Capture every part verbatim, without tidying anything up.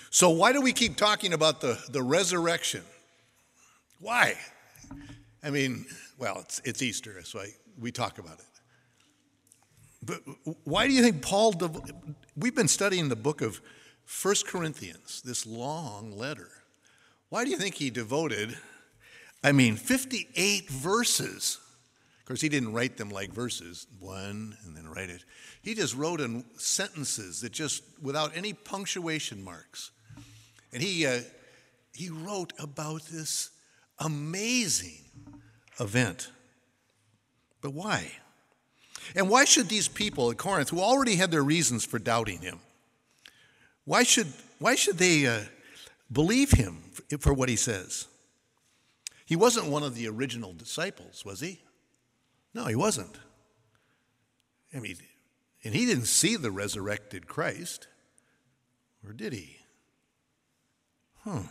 So why do we keep talking about the, the resurrection? Why? I mean, well, it's, it's Easter, that's why we talk about it. But why do you think Paul, dev- we've been studying the book of First Corinthians, this long letter. Why do you think he devoted, I mean, fifty-eight verses? Of course, he didn't write them like verses, one, and then write it. He just wrote in sentences that just, without any punctuation marks. And he uh, he wrote about this amazing event. But why? And why should these people at Corinth, who already had their reasons for doubting him, why should why should they uh, believe him for, for what he says? He wasn't one of the original disciples, was he? No, he wasn't. I mean, and he didn't see the resurrected Christ, or did he? Huh.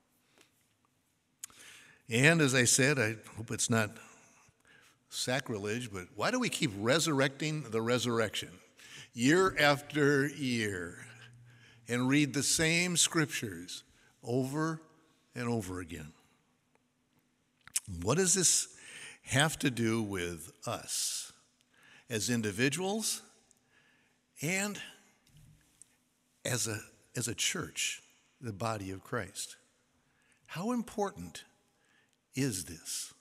And as I said, I hope it's not sacrilege, but why do we keep resurrecting the resurrection year after year and read the same scriptures over and over again? What does this have to do with us as individuals and as a, as a church, the body of Christ? How important is this?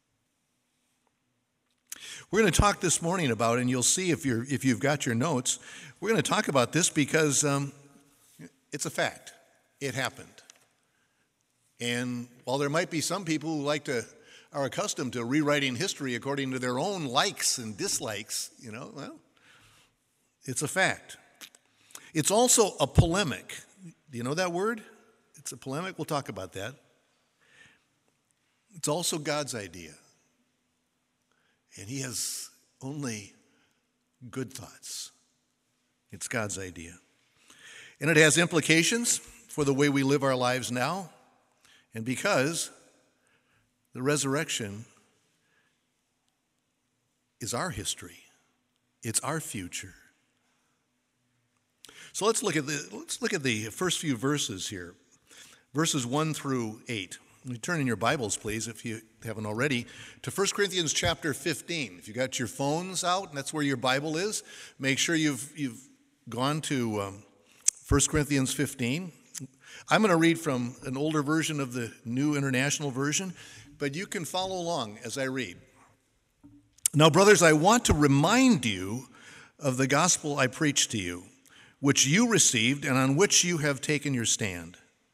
We're going to talk this morning about, and you'll see if you're if you've got your notes, we're going to talk about this because um, it's a fact. It happened. And while there might be some people who like to are accustomed to rewriting history according to their own likes and dislikes, you know, well, it's a fact. It's also a polemic. Do you know that word? It's a polemic. We'll talk about that. It's also God's idea. And he has only good thoughts. It's God's idea. And it has implications for the way we live our lives now. And because the resurrection is our history. It's our future. So let's look at the let's look at the first few verses here. Verses one through eight. You turn in your Bibles, please, if you haven't already, to First Corinthians chapter fifteen. If you got your phones out, and that's where your Bible is, make sure you've you've gone to um, First Corinthians fifteen. I'm going to read from an older version of the New International Version, but you can follow along as I read. Now, brothers, I want to remind you of the gospel I preached to you, which you received and on which you have taken your stand.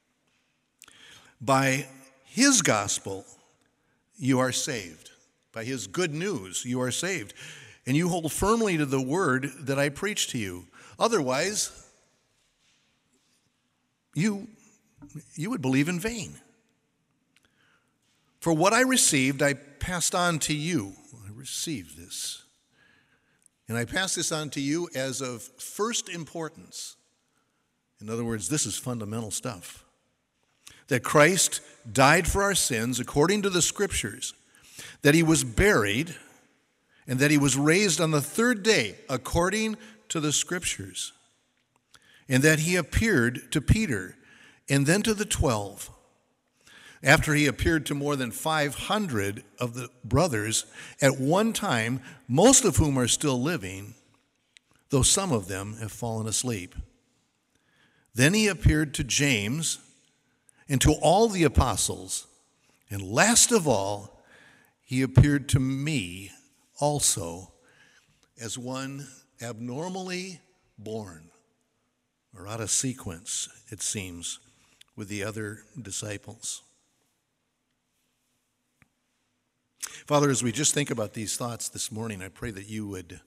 By his gospel, you are saved. By his good news, you are saved. And you hold firmly to the word that I preached to you. Otherwise, you, you would believe in vain. For what I received, I passed on to you. I received this. And I pass this on to you as of first importance. In other words, this is fundamental stuff. That Christ died for our sins according to the Scriptures, that he was buried, and that he was raised on the third day according to the Scriptures, and that he appeared to Peter and then to the twelve. After he appeared to more than five hundred of the brothers at one time, most of whom are still living, though some of them have fallen asleep. Then he appeared to James and to all the apostles, and last of all, he appeared to me also as one abnormally born, or out of sequence, it seems, with the other disciples. Father, as we just think about these thoughts this morning, I pray that you would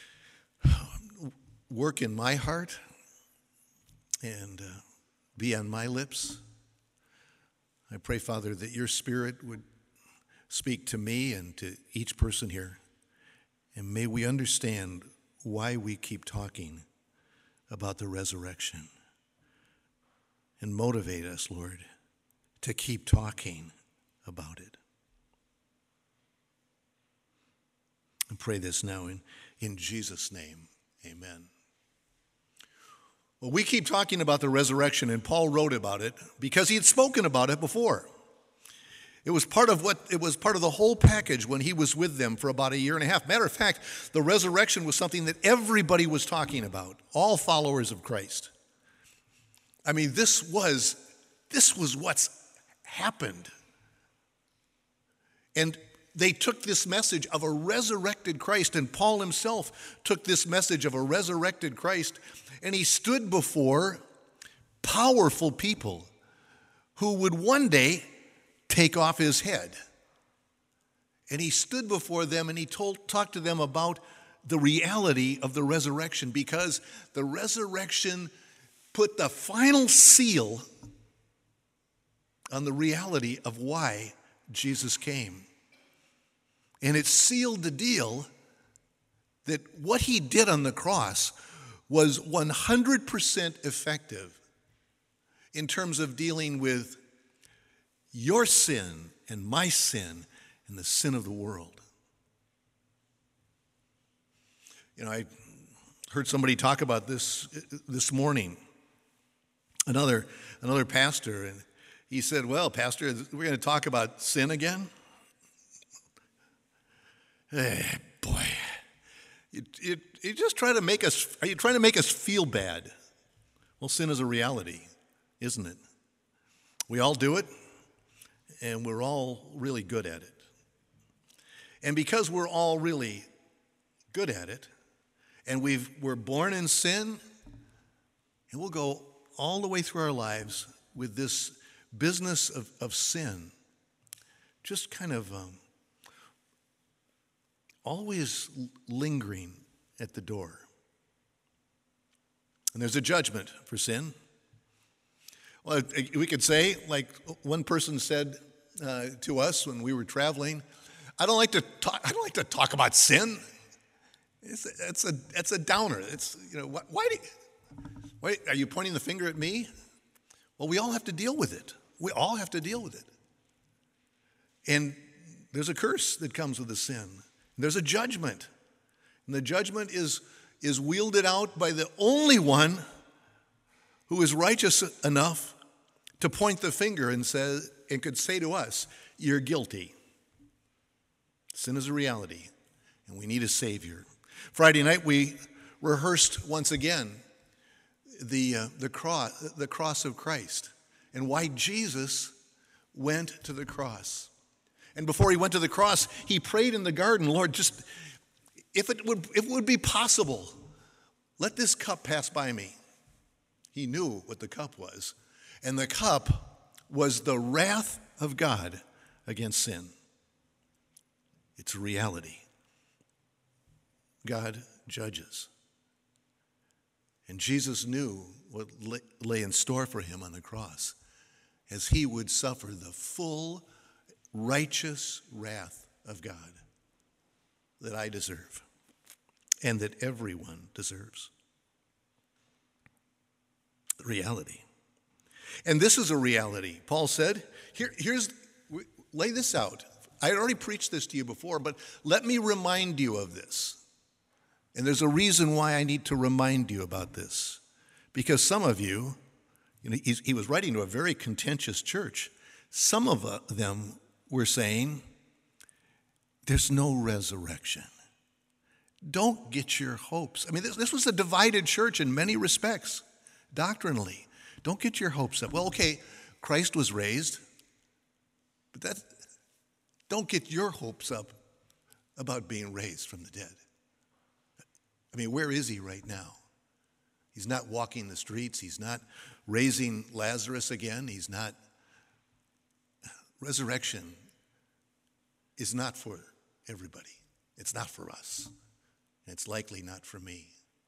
work in my heart and uh, be on my lips. I pray, Father, that your Spirit would speak to me and to each person here. And may we understand why we keep talking about the resurrection. And motivate us, Lord, to keep talking about it. I pray this now in, in Jesus' name. Amen. Well, we keep talking about the resurrection, and Paul wrote about it because he had spoken about it before. It was part of what it was part of the whole package when he was with them for about a year and a half. Matter of fact, the resurrection was something that everybody was talking about, all followers of Christ. I mean, this was this was what's happened. And they took this message of a resurrected Christ, and Paul himself took this message of a resurrected Christ, and he stood before powerful people who would one day take off his head. And he stood before them and he told, talked to them about the reality of the resurrection, because the resurrection put the final seal on the reality of why Jesus came. And it sealed the deal that what he did on the cross was one hundred percent effective in terms of dealing with your sin and my sin and the sin of the world. You know, I heard somebody talk about this this morning, another another pastor, and he said, well, Pastor, we're going to talk about sin again? Hey, boy, you, you, you just try to make us, are you trying to make us feel bad? Well, sin is a reality, isn't it? We all do it, and we're all really good at it. And because we're all really good at it, and we've, we're born in sin, and we'll go all the way through our lives with this business of, of sin, just kind of um, always lingering at the door. And there's a judgment for sin. Well, we could say, like one person said uh, to us when we were traveling, I don't like to talk, I don't like to talk about sin. It's a, it's a, it's a downer. It's, you know, why, do you, why, are you pointing the finger at me? Well, we all have to deal with it. We all have to deal with it. And there's a curse that comes with the sin. There's a judgment. And the judgment is, is wielded out by the only one who is righteous enough to point the finger and say, and could say to us, you're guilty. Sin is a reality, and we need a Savior. Friday night we rehearsed once again the, uh, the, cross, the cross of Christ and why Jesus went to the cross. And before he went to the cross, he prayed in the garden, Lord, just if it would, if it would be possible, let this cup pass by me. He knew what the cup was. And the cup was the wrath of God against sin. It's a reality. God judges. And Jesus knew what lay in store for him on the cross as he would suffer the full righteous wrath of God that I deserve and that everyone deserves. The reality. And this is a reality. Paul said, Here, here's, lay this out. I had already preached this to you before, but let me remind you of this. And there's a reason why I need to remind you about this. Because some of you, you know, he's, he was writing to a very contentious church. Some of them were saying, there's no resurrection. Don't get your hopes. I mean, this, this was a divided church in many respects, doctrinally. Don't get your hopes up. Well, okay, Christ was raised, but that, don't get your hopes up about being raised from the dead. I mean, where is he right now? He's not walking the streets. He's not raising Lazarus again. He's not. Resurrection is not for everybody. It's not for us. And it's likely not for me.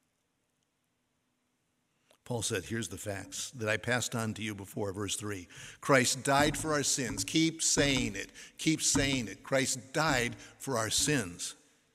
Paul said, here's the facts that I passed on to you before, verse three. Christ died for our sins. Keep saying it. Keep saying it. Christ died for our sins.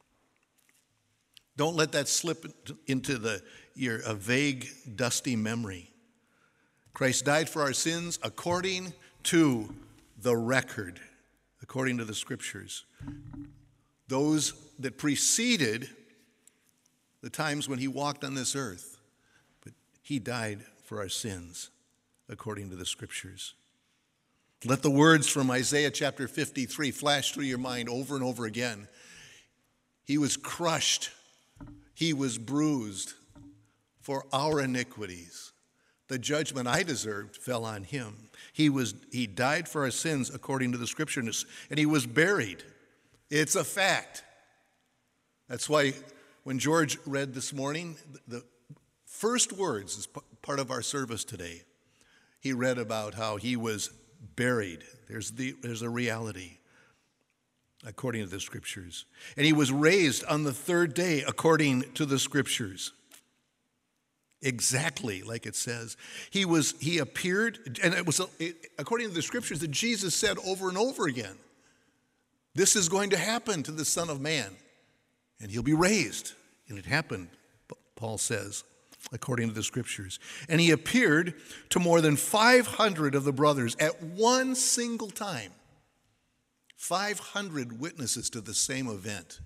Don't let that slip into the, your a vague, dusty memory. Christ died for our sins according to the record, according to the scriptures. Those that preceded the times when he walked on this earth. But He died for our sins, according to the Scriptures. Let the words from Isaiah chapter fifty-three flash through your mind over and over again. He was crushed, he was bruised for our iniquities. The judgment I deserved fell on him. He was he died for our sins according to the Scriptures, and he was buried. It's a fact. That's why when George read this morning, the first words is part of our service today. He read about how he was buried. There's the there's a reality according to the Scriptures. And he was raised on the third day according to the Scriptures. Exactly like it says. He was he appeared, and it was it, according to the Scriptures that Jesus said over and over again, this is going to happen to the Son of Man, and he'll be raised. And it happened, Paul says, according to the Scriptures. And he appeared to more than five hundred of the brothers at one single time. five hundred witnesses to the same event.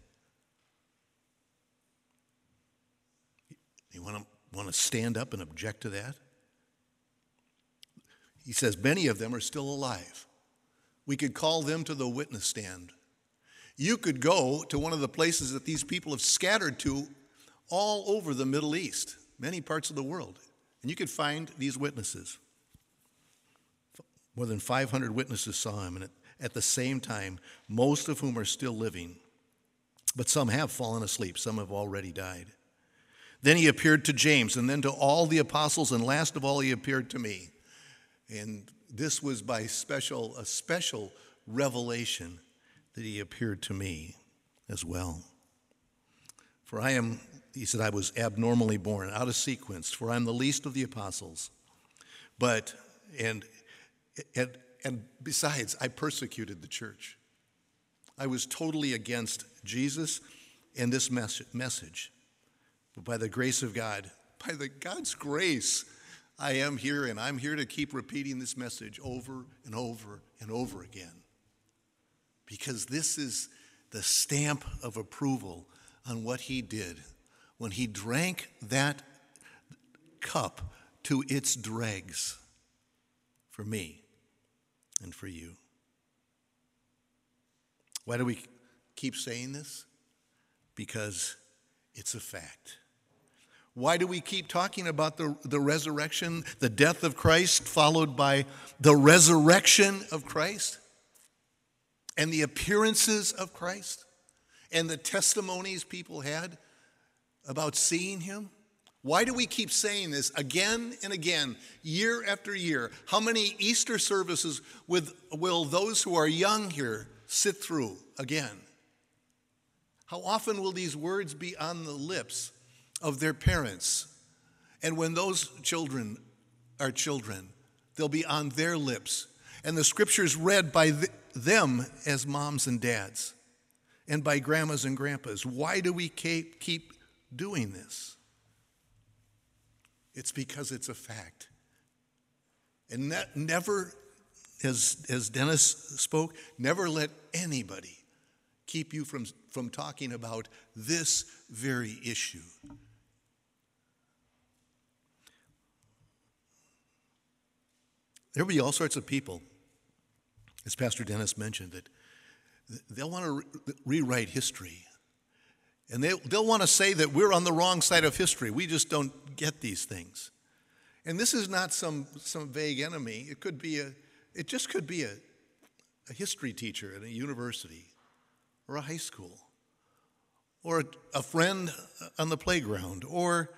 You want to want to stand up and object to that? He says many of them are still alive. We could call them to the witness stand. You could go to one of the places that these people have scattered to all over the Middle East, many parts of the world, and you could find these witnesses. More than five hundred witnesses saw him, and at, at the same time, most of whom are still living. But some have fallen asleep, some have already died. Then he appeared to James, and then to all the apostles, and last of all he appeared to me. And this was by special, a special revelation that he appeared to me as well. For I am, he said, I was abnormally born, out of sequence, for I am the least of the apostles. But, and, and, and besides, I persecuted the church. I was totally against Jesus and this mes- message. But by the grace of God, by the God's grace, I am here, and I'm here to keep repeating this message over and over and over again. Because this is the stamp of approval on what he did when he drank that cup to its dregs for me and for you. Why do we keep saying this? Because it's a fact. Why do we keep talking about the, the resurrection, the death of Christ, followed by the resurrection of Christ, and the appearances of Christ, and the testimonies people had about seeing him? Why do we keep saying this again and again, year after year? How many Easter services with, will those who are young here sit through again? How often will these words be on the lips of their parents? And when those children are children, they'll be on their lips. And the Scriptures read by th- them as moms and dads, and by grandmas and grandpas. Why do we keep, keep doing this? It's because it's a fact. And ne- never, as, as Dennis spoke, never let anybody keep you from, from talking about this very issue. There'll be all sorts of people, as Pastor Dennis mentioned, that they'll want to re- rewrite history. And they, they'll want to say that we're on the wrong side of history. We just don't get these things. And this is not some, some vague enemy. It could be a, it just could be a, a history teacher at a university or a high school or a, a friend on the playground or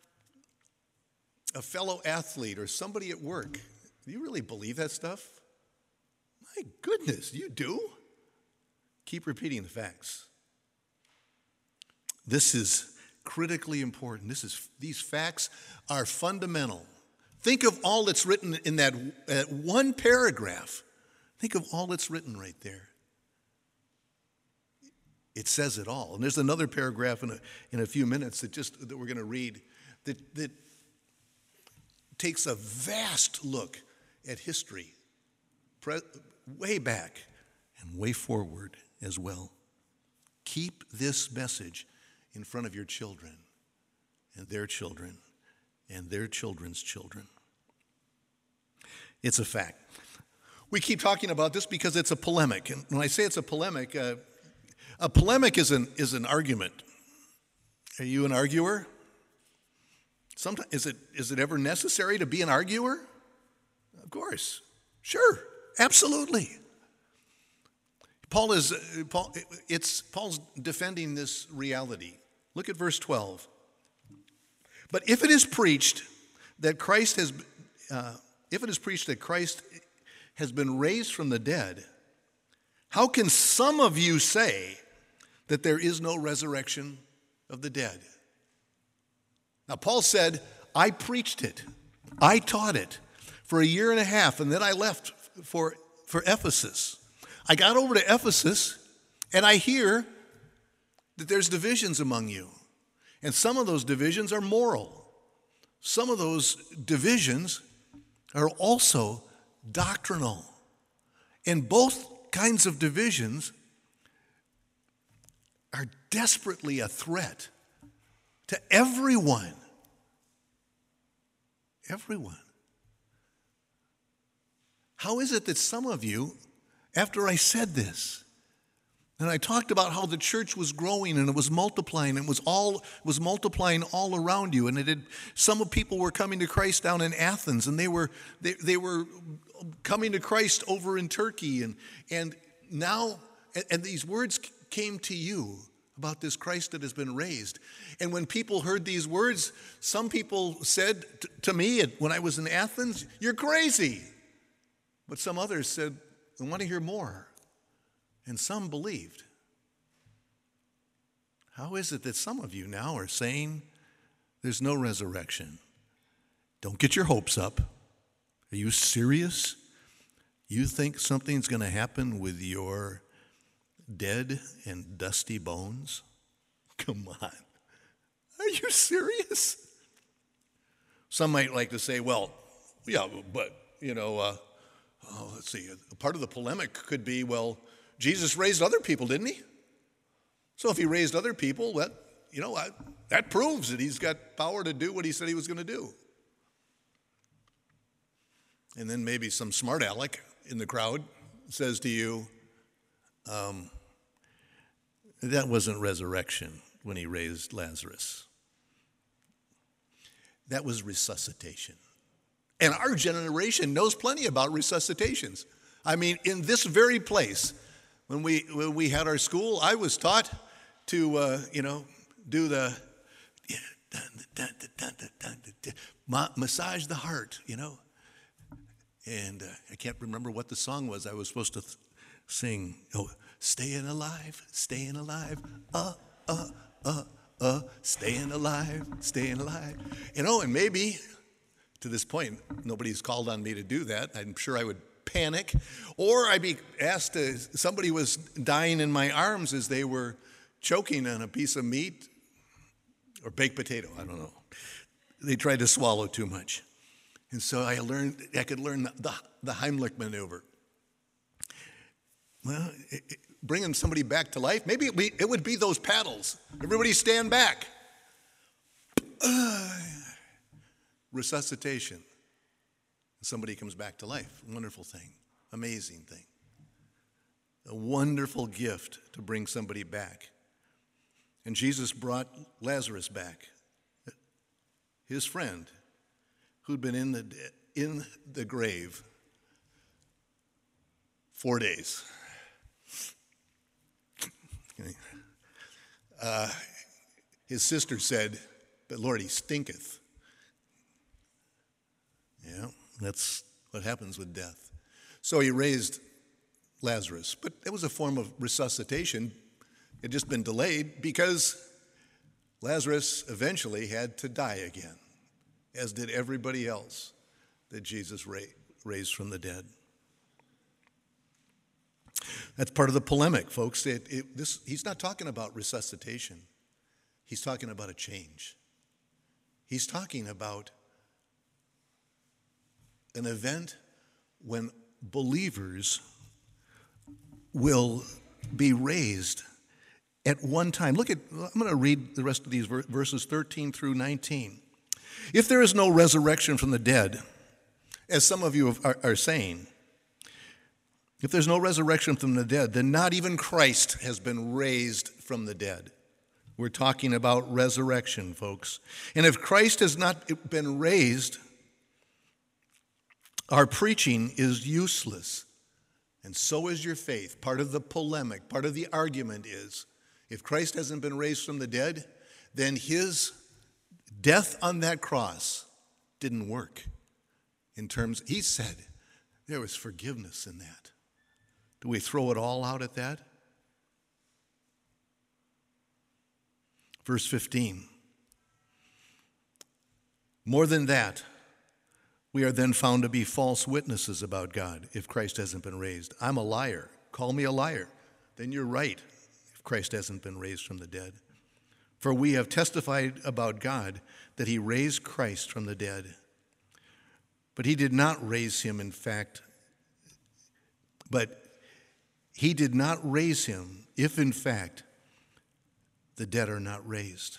a fellow athlete or somebody at work. Do you really believe that stuff? My goodness, you do? Keep repeating the facts. This is critically important. This is, these facts are fundamental. Think of all that's written in that, that one paragraph. Think of all that's written right there. It says it all. And there's another paragraph in a, in a few minutes that just that we're going to read that, that takes a vast look at history, pre- way back and way forward as well. Keep this message in front of your children and their children and their children's children. It's a fact. We keep talking about this because it's a polemic. And when I say it's a polemic, uh, a polemic is an, is an argument. Are you an arguer? Sometimes, is it, is it ever necessary to be an arguer? Of course. Sure. Absolutely. Paul is, uh, Paul, it's, Paul's defending this reality. Look at verse twelve. But if it is preached that Christ has, uh, if it is preached that Christ has been raised from the dead, how can some of you say that there is no resurrection of the dead? Now, Paul said, I preached it. I taught it for a year and a half, and then I left for, for Ephesus. I got over to Ephesus, and I hear that there's divisions among you. And some of those divisions are moral. Some of those divisions are also doctrinal. And both kinds of divisions are desperately a threat to everyone. Everyone. How is it that some of you, after I said this, and I talked about how the church was growing and it was multiplying, and it was all was multiplying all around you, and it had, some people were coming to Christ down in Athens, and they were they, they were coming to Christ over in Turkey, and and now and, and these words came to you about this Christ that has been raised. And when people heard these words, some people said t- to me when I was in Athens, "You're crazy." But some others said, "I want to hear more." And some believed. How is it that some of you now are saying there's no resurrection? Don't get your hopes up. Are you serious? You think something's going to happen with your dead and dusty bones? Come on. Are you serious? Some might like to say, well, yeah, but, you know, uh, oh, let's see, a part of the polemic could be, well, Jesus raised other people, didn't he? So if he raised other people, that, you know, that proves that he's got power to do what he said he was going to do. And then maybe some smart aleck in the crowd says to you, um, that wasn't resurrection when he raised Lazarus. That was resuscitation. And our generation knows plenty about resuscitations. I mean, in this very place, when we when we had our school, I was taught to, uh, you know, do the massage the heart, you know. And uh, I can't remember what the song was I was supposed to th- sing. Oh, staying alive, staying alive, uh, uh, uh, uh, staying alive, staying alive. You know, and maybe to this point, nobody's called on me to do that. I'm sure I would panic, or I'd be asked to, somebody was dying in my arms as they were choking on a piece of meat or baked potato, I don't know. They tried to swallow too much. And so I learned, I could learn the, the, the Heimlich maneuver. Well, it, it, bringing somebody back to life, maybe it, be, it would be those paddles. Everybody stand back. Uh, resuscitation. Somebody comes back to life. Wonderful thing. Amazing thing. A wonderful gift to bring somebody back. And Jesus brought Lazarus back, his friend, who'd been in the, in the grave four days. Uh, his sister said, but Lord, he stinketh. Yeah. That's what happens with death. So he raised Lazarus, but it was a form of resuscitation. It had just been delayed because Lazarus eventually had to die again, as did everybody else that Jesus raised from the dead. That's part of the polemic, folks. It, it, this, he's not talking about resuscitation. He's talking about a change. He's talking about an event when believers will be raised at one time. Look at, I'm going to read the rest of these verses thirteen through nineteen. If there is no resurrection from the dead, as some of you are, are saying, if there's no resurrection from the dead, then not even Christ has been raised from the dead. We're talking about resurrection, folks. And if Christ has not been raised, our preaching is useless. And so is your faith. Part of the polemic, part of the argument is, if Christ hasn't been raised from the dead, then his death on that cross didn't work. In terms, he said there was forgiveness in that. Do we throw it all out at that? Verse fifteen. More than that, we are then found to be false witnesses about God if Christ hasn't been raised. I'm a liar. Call me a liar. Then you're right if Christ hasn't been raised from the dead. For we have testified about God that he raised Christ from the dead. But he did not raise him, in fact, but he did not raise him if, in fact, the dead are not raised.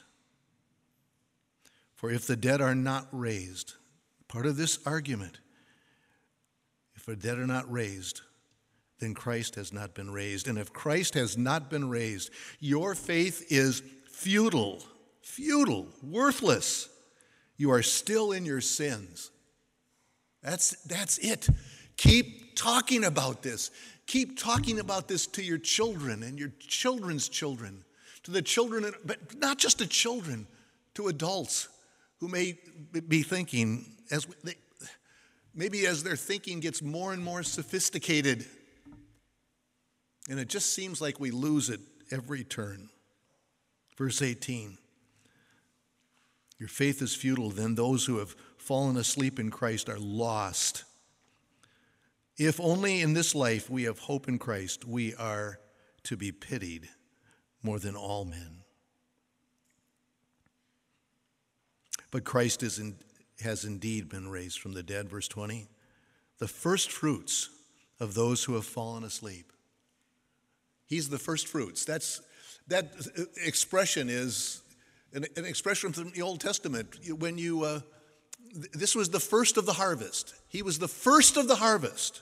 For if the dead are not raised, part of this argument, if the dead are not raised, then Christ has not been raised. And if Christ has not been raised, your faith is futile, futile, worthless. You are still in your sins. That's, that's it. Keep talking about this. Keep talking about this to your children and your children's children, to the children, but not just to children, to adults who may be thinking, as they, maybe as their thinking gets more and more sophisticated, and it just seems like we lose it every turn. Verse eighteen, your faith is futile, then those who have fallen asleep in Christ are lost. If only in this life we have hope in Christ, we are to be pitied more than all men. But Christ is in, has indeed been raised from the dead, verse twenty, the first fruits of those who have fallen asleep. He's the first fruits. That's, that expression is an, an expression from the Old Testament. When you, uh, this was the first of the harvest. He was the first of the harvest.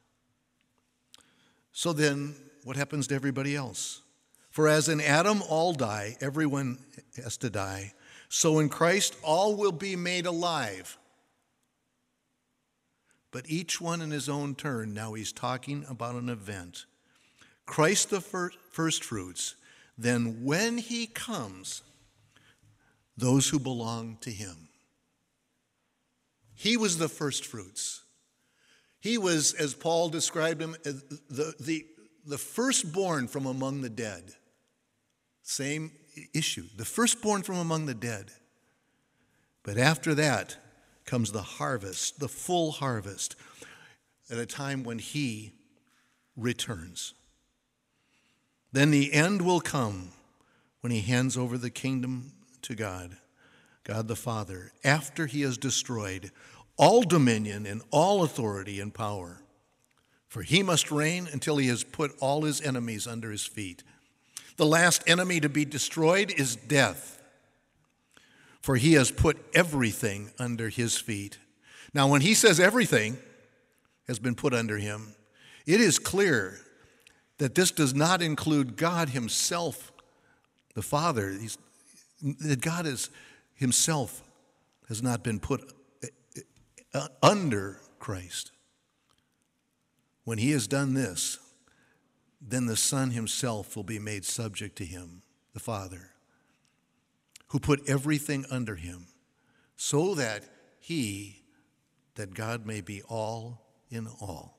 So then, what happens to everybody else? For as in Adam all die, everyone has to die, so in Christ all will be made alive. But each one in his own turn. Now he's talking about an event. Christ the first fruits, then when he comes, those who belong to him. He was the first fruits. He was, as Paul described him, the, the, the firstborn from among the dead. Same issue, the firstborn from among the dead. But after that comes the harvest, the full harvest, at a time when he returns. Then the end will come when he hands over the kingdom to God, God the Father, after he has destroyed all dominion and all authority and power. For he must reign until he has put all his enemies under his feet. The last enemy to be destroyed is death, for he has put everything under his feet. Now, when he says everything has been put under him, it is clear that this does not include God himself, the Father. He's, that God is himself has not been put under Christ. When he has done this, then the Son himself will be made subject to him, the Father, who put everything under him, so that he, that God may be all in all.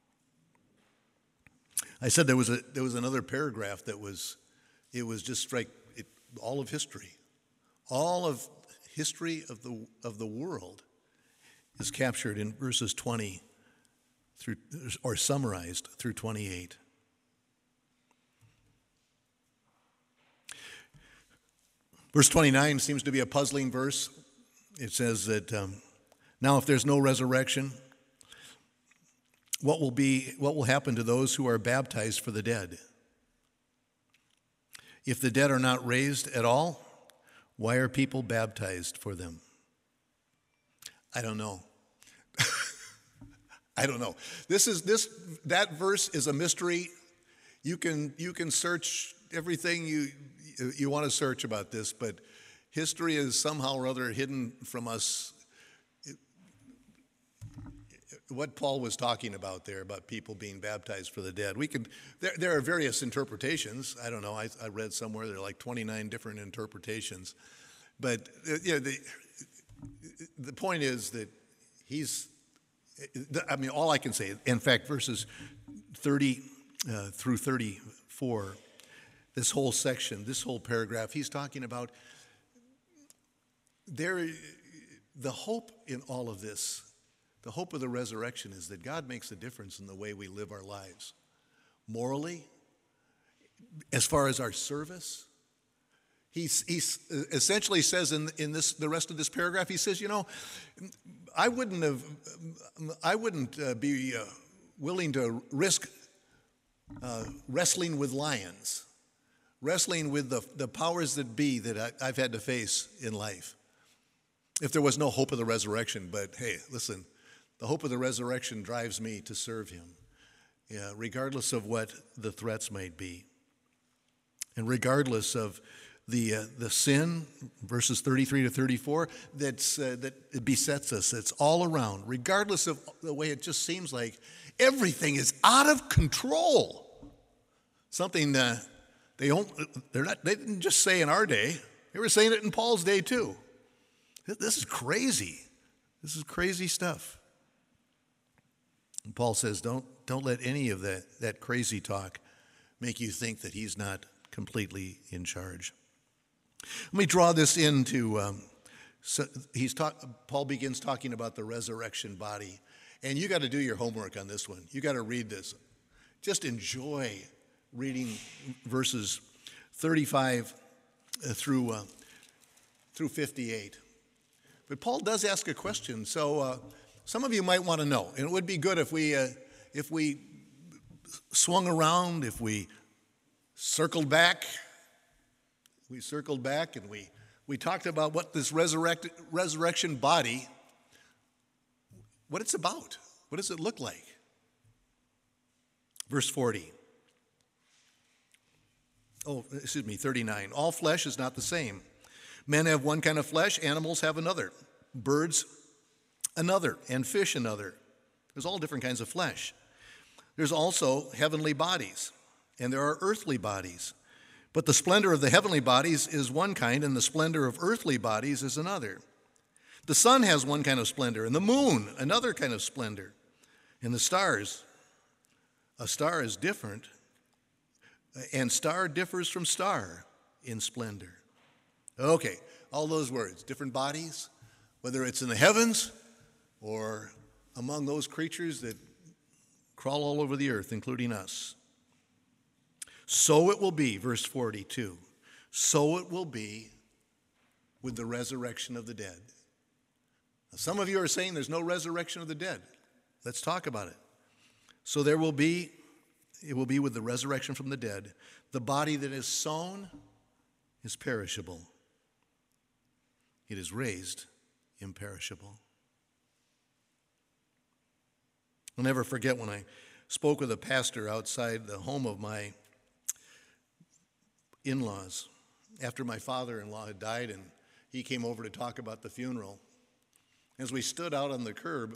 I said there was a there was another paragraph that was, it was just like it, all of history, all of history of the of the world is captured in verses twenty through, or summarized through twenty-eight. Verse twenty-nine seems to be a puzzling verse. It says that um, now if there's no resurrection, what will be what will happen to those who are baptized for the dead? If the dead are not raised at all, why are people baptized for them? I don't know. I don't know. This is this that verse is a mystery. You can you can search everything you you want to search about this, but history is somehow or other hidden from us. It, what Paul was talking about there about people being baptized for the dead. We could there there are various interpretations. I don't know. I, I read somewhere there are like twenty-nine different interpretations, but uh, yeah, the the point is that he's. I mean, all I can say, in fact, verses thirty uh, through thirty-four, this whole section, this whole paragraph, he's talking about there, the hope in all of this, the hope of the resurrection is that God makes a difference in the way we live our lives. Morally, as far as our service, he essentially says in, in this the rest of this paragraph, he says, you know, I wouldn't have, I wouldn't uh, be uh, willing to risk uh, wrestling with lions, wrestling with the, the powers that be that I, I've had to face in life, if there was no hope of the resurrection. But hey, listen, the hope of the resurrection drives me to serve him, yeah, regardless of what the threats might be, and regardless of the uh, the sin, verses thirty-three to thirty-four, that's, uh, that besets us. It's all around, regardless of the way it just seems like everything is out of control. Something uh, they don't, they're not, they didn't just say in our day. They were saying it in Paul's day too. This is crazy. This is crazy stuff. And Paul says, don't don't let any of that that crazy talk make you think that he's not completely in charge. Let me draw this into, um, so he's talk, Paul begins talking about the resurrection body. And you got to do your homework on this one. You got to read this. Just enjoy reading verses thirty-five through, uh, through fifty-eight. But Paul does ask a question, so uh, some of you might want to know. And it would be good if we, uh, if we swung around, if we circled back, We circled back and we, we talked about what this resurrect, resurrection body, what it's about. What does it look like? Verse forty. Oh, excuse me, thirty-nine. All flesh is not the same. Men have one kind of flesh, animals have another. Birds, another, and fish, another. There's all different kinds of flesh. There's also heavenly bodies, and there are earthly bodies. But the splendor of the heavenly bodies is one kind, and the splendor of earthly bodies is another. The sun has one kind of splendor, and the moon another kind of splendor. And the stars, a star is different, and star differs from star in splendor. Okay, all those words, different bodies, whether it's in the heavens or among those creatures that crawl all over the earth, including us. So it will be, verse forty-two, so it will be with the resurrection of the dead. Now, some of you are saying there's no resurrection of the dead. Let's talk about it. So there will be, it will be with the resurrection from the dead. The body that is sown is perishable. It is raised imperishable. I'll never forget when I spoke with a pastor outside the home of my in-laws after my father-in-law had died, and he came over to talk about the funeral. As we stood out on the curb,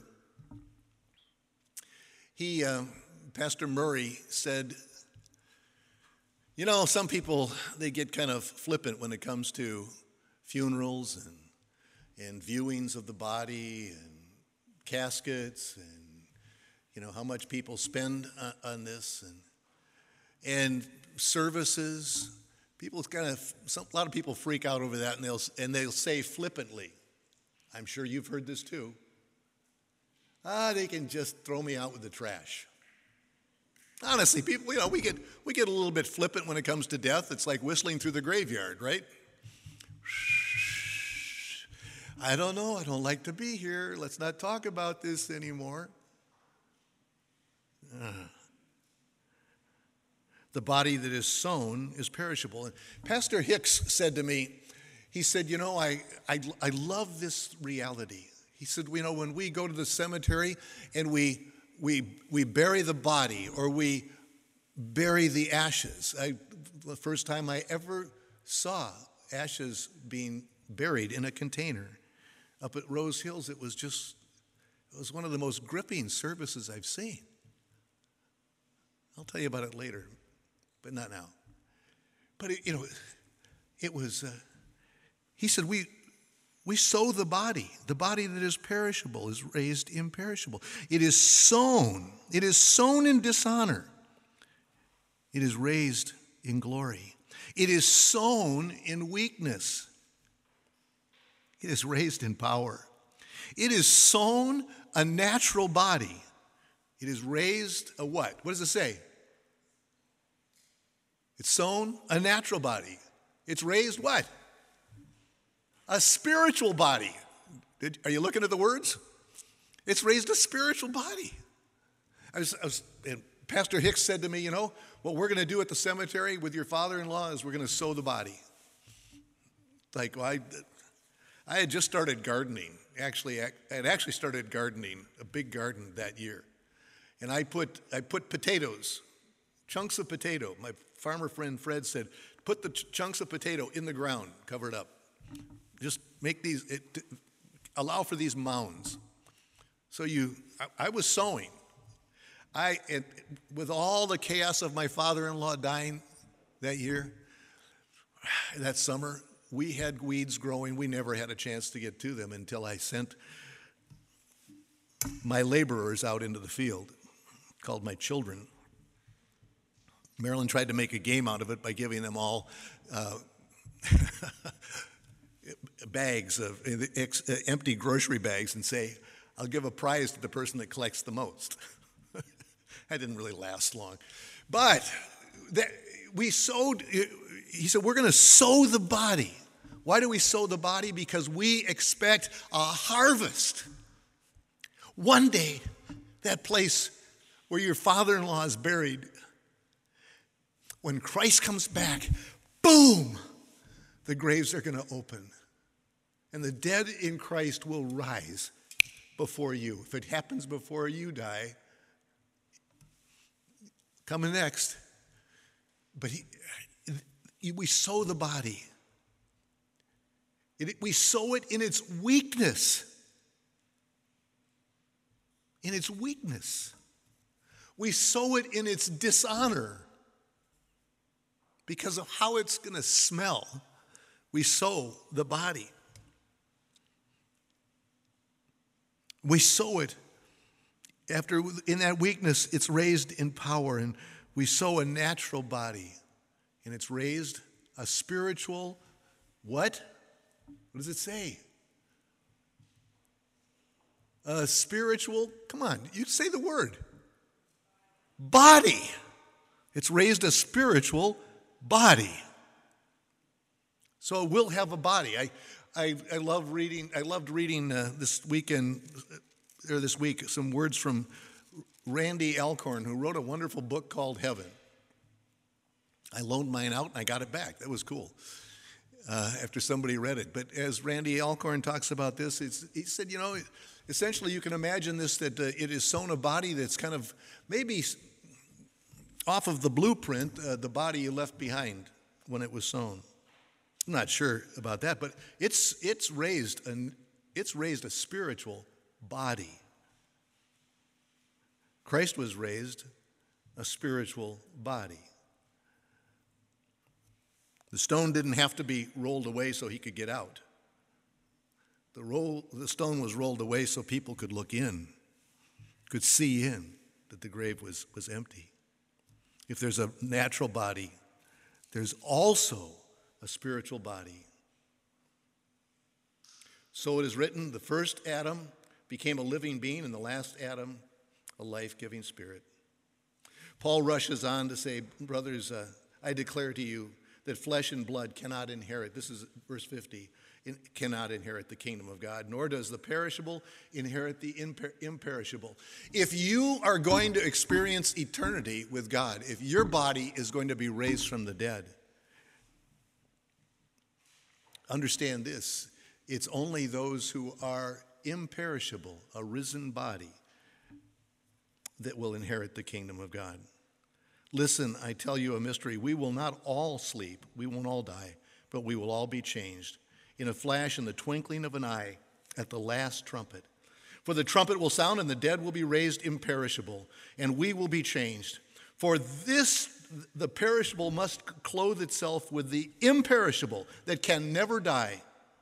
he, uh, Pastor Murray, said, you know, some people, they get kind of flippant when it comes to funerals and, and viewings of the body and caskets and, you know, how much people spend on, on this and, and services. People kind of, some, a lot of people freak out over that, and they'll and they'll say flippantly, I'm sure you've heard this too, ah, they can just throw me out with the trash. Honestly, people, you know, we get we get a little bit flippant when it comes to death. It's like whistling through the graveyard, right? I don't know. I don't like to be here. Let's not talk about this anymore. Uh. The body that is sown is perishable. And Pastor Hicks said to me, he said, you know, I, I, I love this reality. He said, you know, when we go to the cemetery and we we we bury the body or we bury the ashes. I, the first time I ever saw ashes being buried in a container up at Rose Hills, it was just, it was one of the most gripping services I've seen. I'll tell you about it later, but not now. But, it, you know, it was, uh, he said, we, we sow the body. The body that is perishable is raised imperishable. It is sown. It is sown in dishonor. It is raised in glory. It is sown in weakness. It is raised in power. It is sown a natural body. It is raised a what? What does it say? It's sown a natural body. It's raised what? A spiritual body. Did, are you looking at the words? It's raised a spiritual body. I was, I was, and Pastor Hicks said to me, you know, what we're going to do at the cemetery with your father-in-law is we're going to sow the body. Like, well, I, I had just started gardening. Actually, I had actually started gardening, a big garden that year. And I put, I put potatoes, chunks of potato. My farmer friend Fred said, put the ch- chunks of potato in the ground, cover it up. Just make these, it, allow for these mounds. So you, I, I was sowing. I, it, with all the chaos of my father-in-law dying that year, that summer, we had weeds growing. We never had a chance to get to them until I sent my laborers out into the field, called my children. Marilyn tried to make a game out of it by giving them all uh, bags of uh, empty grocery bags and say, I'll give a prize to the person that collects the most. That didn't really last long. But that, we sowed, he said, we're going to sow the body. Why do we sow the body? Because we expect a harvest. One day, that place where your father-in-law is buried, when Christ comes back, boom, the graves are going to open. And the dead in Christ will rise before you. If it happens before you die, coming next. But he, we sow the body. It, we sow it in its weakness. In its weakness. We sow it in its dishonor. Because of how it's going to smell, we sow the body. We sow it. After, in that weakness, it's raised in power, and we sow a natural body, and it's raised a spiritual, what? What does it say? A spiritual, come on, you say the word. Body. It's raised a spiritual body. So it will have a body. I, I, I love reading, I loved reading uh, this weekend, or this week, some words from Randy Alcorn, who wrote a wonderful book called Heaven. I loaned mine out and I got it back. That was cool uh, after somebody read it. But as Randy Alcorn talks about this, it's, he said, you know, essentially you can imagine this, that uh, it is sown a body that's kind of maybe off of the blueprint, uh, the body you left behind when it was sown. I'm not sure about that, but it's, it's, raised, an, it's raised a spiritual body. Christ was raised a spiritual body. The stone didn't have to be rolled away so he could get out. The, roll, the stone was rolled away so people could look in, could see in that the grave was, was empty. If there's a natural body, there's also a spiritual body. So it is written, the first Adam became a living being, and the last Adam, a life-giving spirit. Paul rushes on to say, brothers, uh, I declare to you that flesh and blood cannot inherit, this is verse fifty, in, cannot inherit the kingdom of God, nor does the perishable inherit the imper- imperishable. If you are going to experience eternity with God, if your body is going to be raised from the dead, understand this, it's only those who are imperishable, a risen body that will inherit the kingdom of God. Listen, I tell you a mystery. We will not all sleep. We won't all die, but we will all be changed in a flash, in the twinkling of an eye, at the last trumpet. For the trumpet will sound, and the dead will be raised imperishable, and we will be changed. For this, the perishable must clothe itself with the imperishable that can never die,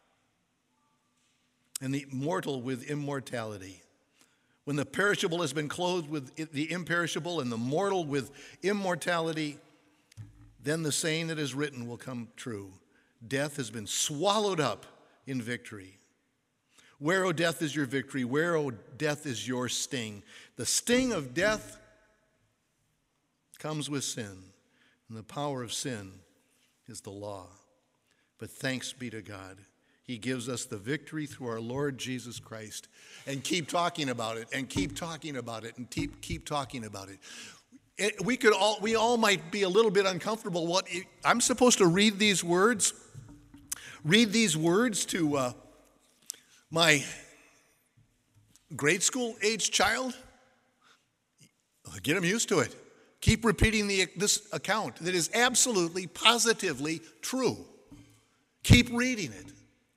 and the mortal with immortality. When the perishable has been clothed with the imperishable and the mortal with immortality, then the saying that is written will come true. Death has been swallowed up in victory. Where, O death, is your victory? Where, O death, is your sting? The sting of death comes with sin, and the power of sin is the law. But thanks be to God. He gives us the victory through our Lord Jesus Christ. And keep talking about it, and keep talking about it, and keep, keep talking about it. it. We could all, we all might be a little bit uncomfortable. What I'm supposed to read these words, read these words to uh, my grade school age child? Get them used to it. Keep repeating the, this account that is absolutely, positively true. Keep reading it.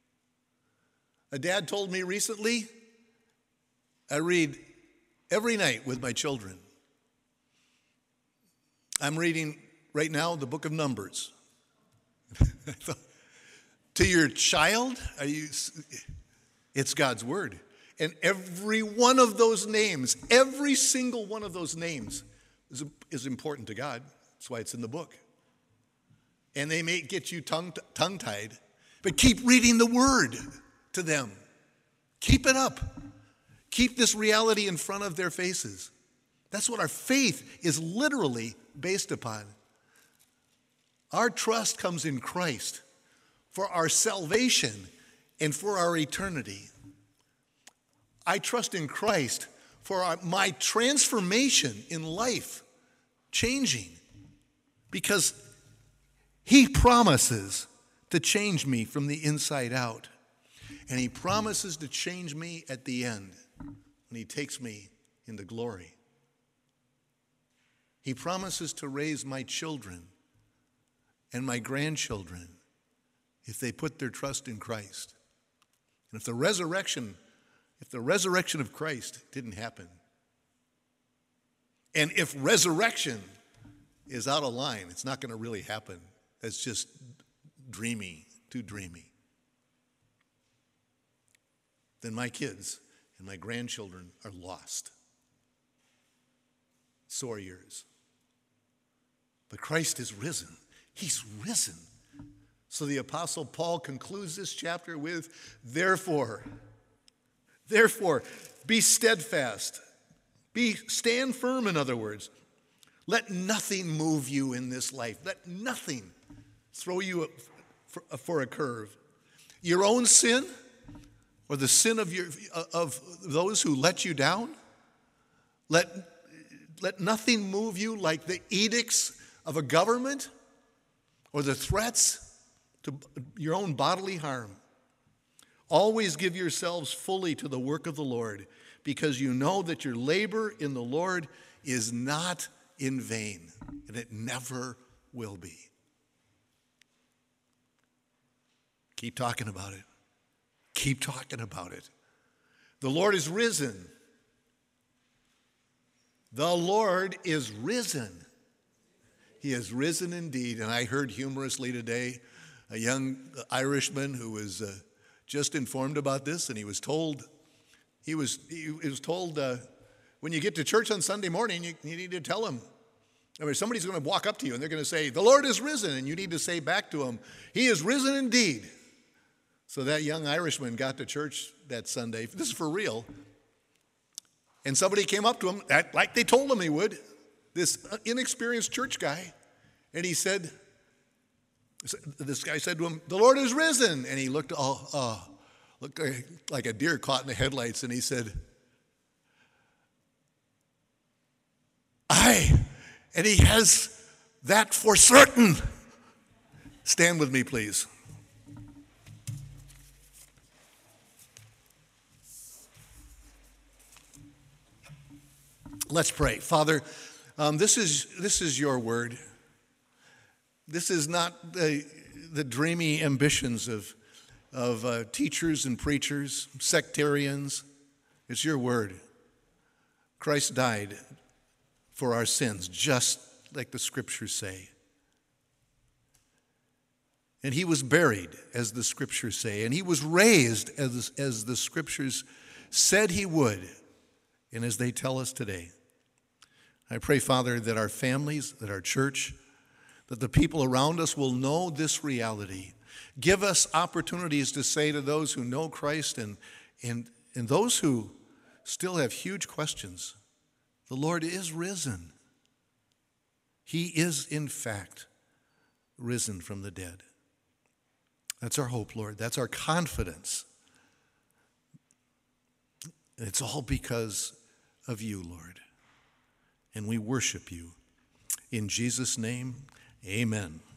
A dad told me recently, I read every night with my children. I'm reading right now the book of Numbers. To your child, are you, it's God's word. And every one of those names, every single one of those names is, is important to God. That's why it's in the book. And they may get you tongue, tongue-tied, but keep reading the word to them. Keep it up. Keep this reality in front of their faces. That's what our faith is literally based upon. Our trust comes in Christ for our salvation and for our eternity. I trust in Christ for our, my transformation in life, changing, because he promises to change me from the inside out. And he promises to change me at the end when he takes me into glory. He promises to raise my children and my grandchildren if they put their trust in Christ. And if the resurrection, if the resurrection of Christ didn't happen, and if resurrection is out of line, it's not going to really happen. It's just dreamy, too dreamy. Then my kids and my grandchildren are lost. So are yours. But Christ is risen. He's risen. So the Apostle Paul concludes this chapter with, therefore, therefore, be steadfast. Be, stand firm, in other words. Let nothing move you in this life. Let nothing throw you for, for a curve. Your own sin, or the sin of, your, of those who let you down. Let, let nothing move you like the edicts of a government or the threats to your own bodily harm. Always give yourselves fully to the work of the Lord, because you know that your labor in the Lord is not in vain, and it never will be. Keep talking about it. Keep talking about it. The Lord is risen. The Lord is risen. He is risen indeed. And I heard humorously today a young Irishman who was uh, just informed about this, and he was told, he was, he was told, uh, when you get to church on Sunday morning, you, you need to tell him. I mean, somebody's going to walk up to you and they're going to say, the Lord is risen. And you need to say back to him, he is risen indeed. So that young Irishman got to church that Sunday. This is for real. And somebody came up to him, like they told him he would, this inexperienced church guy. And he said, this guy said to him, the Lord is risen. And he looked, oh, oh, looked like a deer caught in the headlights. And he said, aye. And he has that for certain. Stand with me, please. Let's pray. Father, um, this is this is your word. This is not the, the dreamy ambitions of, of uh, teachers and preachers, sectarians. It's your word. Christ died for our sins, just like the scriptures say. And he was buried, as the scriptures say, and he was raised, as, as the scriptures said he would, and as they tell us today. I pray, Father, that our families, that our church, that the people around us will know this reality. Give us opportunities to say to those who know Christ and, and, and those who still have huge questions, the Lord is risen. He is, in fact, risen from the dead. That's our hope, Lord. That's our confidence. It's all because of you, Lord. And we worship you. In Jesus' name, amen.